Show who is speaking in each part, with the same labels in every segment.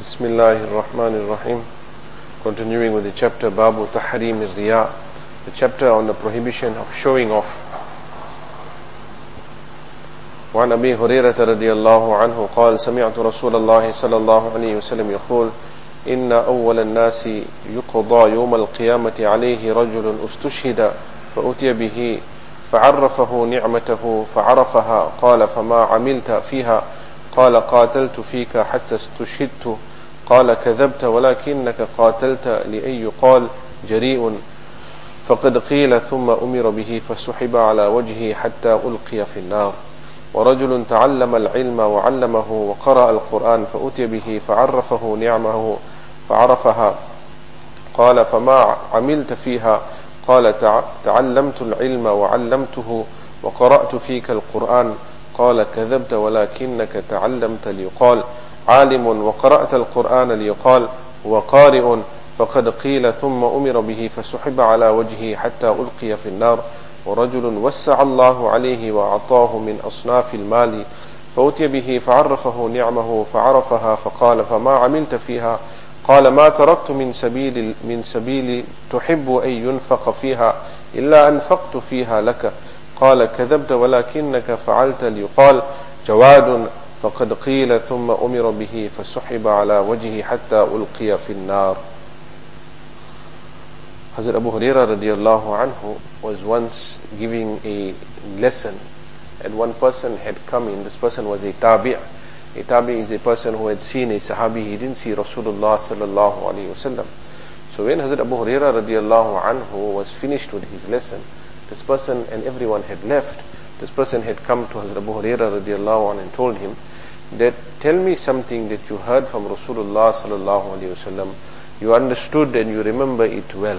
Speaker 1: Bismillahir Rahmanir Rahim. Continuing with the chapter Babu Tahrim Riya, the chapter on the prohibition of showing off. وعن أبي هريرة رضي الله عنه قال سمعت رسول الله صلى الله عليه وسلم يقول إن أول الناس يقضى يوم القيامة عليه رجل استشهد فأتي به فعرفه نعمته فعرفها قال فما عملت فيها قال قاتلت فيك حتى استشهدت قال كذبت ولكنك قاتلت لأن يقال جريء فقد قيل ثم أمر به فسحب على وجهه حتى ألقي في النار ورجل تعلم العلم وعلمه وقرأ القرآن فأتي به فعرفه نعمه فعرفها قال فما عملت فيها قال تعلمت العلم وعلمته وقرأت فيك القرآن قال كذبت ولكنك تعلمت ليقال عالم وقرأت القرآن ليقال وقارئ فقد قيل ثم أمر به فسحب على وجهه حتى ألقي في النار ورجل وسع الله عليه وأعطاه من أصناف المال فأتي به فعرفه نعمه فعرفها فقال فما عملت فيها قال ما تركت من سبيل تحب أن ينفق فيها إلا أنفقت فيها لك قال كذبت ولكنك فعلت ليقال جواد فقد قيل ثم أمر به فسحب على وجهه حتى ألقي في النار. Hazrat Abu Hurairah radiallahu anhu was once giving a lesson, and one person had come in. This person was a tabi'. A tabi' is a person who had seen a sahabi. He didn't see Rasulullah sallallahu alayhi wasallam. So when Hazrat Abu Hurairah radiallahu anhu was finished with his lesson, this person and everyone had left. This person had come to Hazrat Abu Hurairah radiallahu anhu and told him that, tell me something that you heard from Rasulullah sallallahu alayhi wasallam, you understood and you remember it well.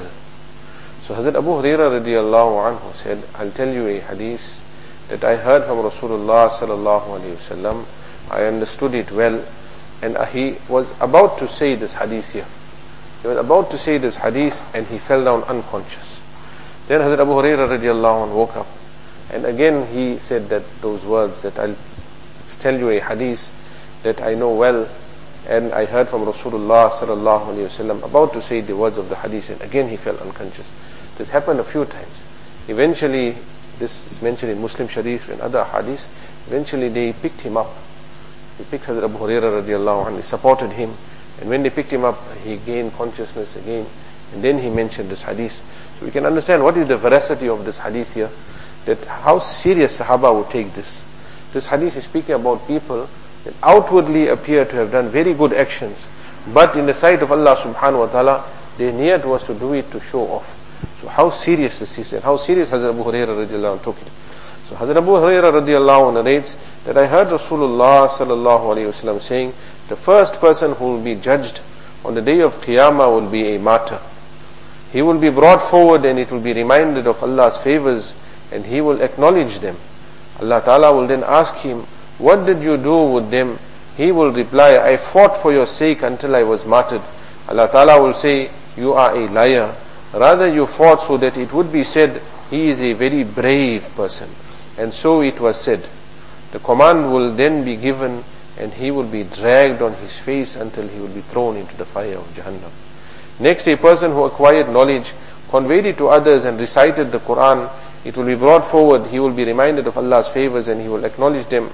Speaker 1: So Hazrat Abu Hurairah radiallahu anhu said, I'll tell you a hadith that I heard from Rasulullah sallallahu alayhi wasallam. I understood it well, and he was about to say this hadith here. He was about to say this hadith and he fell down unconscious. Then Hazrat Abu Hurairah radiallahu anhu woke up, and again he said that those words that I'll tell you a hadith that I know well, and I heard from Rasulullah sallallahu alayhi wasallam, about to say the words of the hadith, and again he fell unconscious. This happened a few times. Eventually, this is mentioned in Muslim Sharif and other hadiths, eventually they picked him up. They picked Hazrat Abu Hurairah radiallahu anhu, they supported him, and when they picked him up, he gained consciousness again, and then he mentioned this hadith. So we can understand what is the veracity of this hadith here, that how serious Sahaba would take this. This hadith is speaking about people that outwardly appear to have done very good actions, but in the sight of Allah subhanahu wa ta'ala, their niyat was to do it to show off. So how serious this is, and how serious Hazrat Abu Hurairah radiallahu anhu took it. So Hazrat Abu Hurairah radiallahu anhu narrates that I heard Rasulullah sallallahu alayhi wasallam saying, the first person who will be judged on the day of Qiyamah will be a martyr. He will be brought forward and it will be reminded of Allah's favors, and he will acknowledge them. Allah Ta'ala will then ask him, what did you do with them? He will reply, I fought for your sake until I was martyred. Allah Ta'ala will say, you are a liar. Rather you fought so that it would be said, he is a very brave person. And so it was said. The command will then be given, and he will be dragged on his face until he will be thrown into the fire of Jahannam. Next, a person who acquired knowledge, conveyed it to others and recited the Quran, it will be brought forward, he will be reminded of Allah's favors and he will acknowledge them.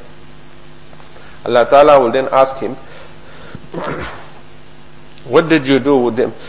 Speaker 1: Allah Ta'ala will then ask him, what did you do with them?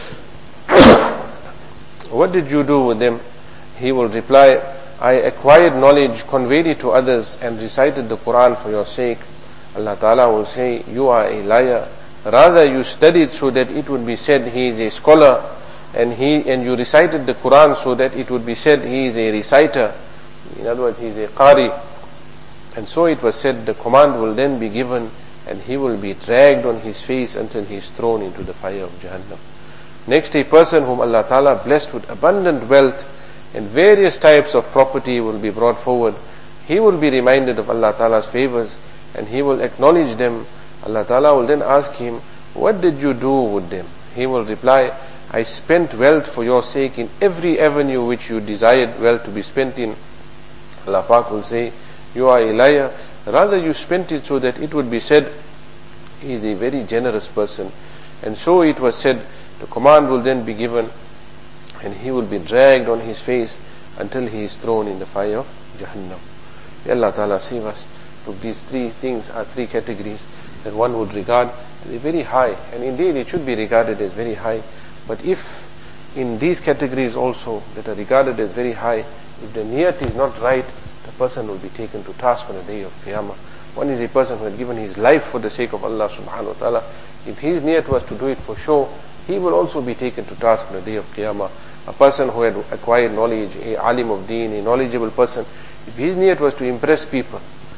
Speaker 1: What did you do with them? He will reply, I acquired knowledge, conveyed it to others and recited the Quran for your sake. Allah Ta'ala will say, you are a liar. Rather you studied so that it would be said he is a scholar, and you recited the Quran so that it would be said he is a reciter. In other words, he is a qari. And so it was said, the command will then be given, and he will be dragged on his face until he is thrown into the fire of Jahannam. Next, a person whom Allah Ta'ala blessed with abundant wealth and various types of property will be brought forward. He will be reminded of Allah Ta'ala's favors, and he will acknowledge them. Allah Ta'ala will then ask him, what did you do with them? He will reply, I spent wealth for your sake in every avenue which you desired wealth to be spent in. Allah Pak will say, you are a liar. Rather you spent it so that it would be said he is a very generous person. And so it was said, the command will then be given, and he will be dragged on his face until he is thrown in the fire of Jahannam. May Allah Ta'ala save us. Look, these three things are three categories that one would regard as very high, and indeed it should be regarded as very high. But if in these categories also that are regarded as very high, if the niyat is not right, the person will be taken to task on the day of Qiyamah. One is a person who had given his life for the sake of Allah subhanahu wa ta'ala. If his niyat was to do it for show, he will also be taken to task on the day of Qiyamah. A person who had acquired knowledge, a alim of deen, a knowledgeable person, if his niyat was to impress people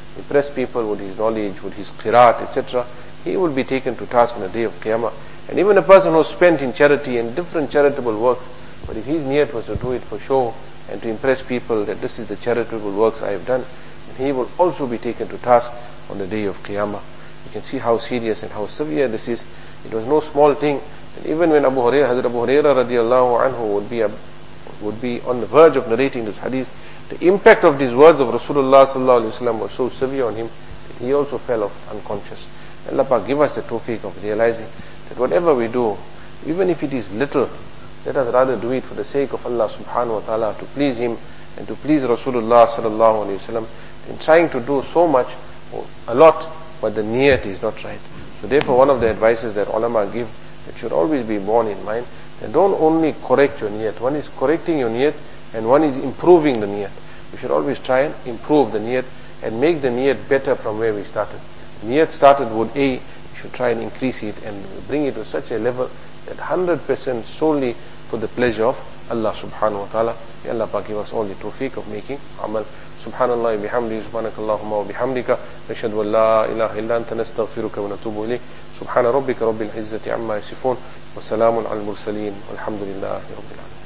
Speaker 1: with his knowledge, with his qiraat, etc., he will be taken to task on the day of Qiyamah. And even a person who spent in charity and different charitable works, but if his niyat was to do it for show and to impress people that this is the charitable works I have done, and he will also be taken to task on the day of Qiyamah. You can see how serious and how severe this is. It was no small thing. And even when Hazrat Abu Hurairah radiallahu anhu would be on the verge of narrating this hadith, the impact of these words of Rasulullah sallallahu alaihi wasallam was so severe on him that he also fell off unconscious. Allah Pak give us the tawfiq of realizing that whatever we do, even if it is little, let us rather do it for the sake of Allah subhanahu wa ta'ala, to please Him and to please Rasulullah sallallahu alaihi wasallam. In trying to do so much, or a lot, but the niyat is not right. So therefore one of the advices that ulama give, that should always be borne in mind, that don't only correct your niyat. One is correcting your niyat, and one is improving the niyat. We should always try and improve the niyat and make the niyat better from where we started. The niyat started with A, we should try and increase it and bring it to such a level that 100% solely for the pleasure of Allah subhanahu wa ta'ala. May Allah Pak give us all the tawfiq of making amal. Subhanallah bihamdi, subhanakallahumma wa bihamdika, nashhadu an la ilaha illa anta nastaghfiruka wa natubu ilayk. Subhana rabbika rabbil izzati amma yasifun, wa salamun al mursaleen, walhamdulillahi rabbil alamin.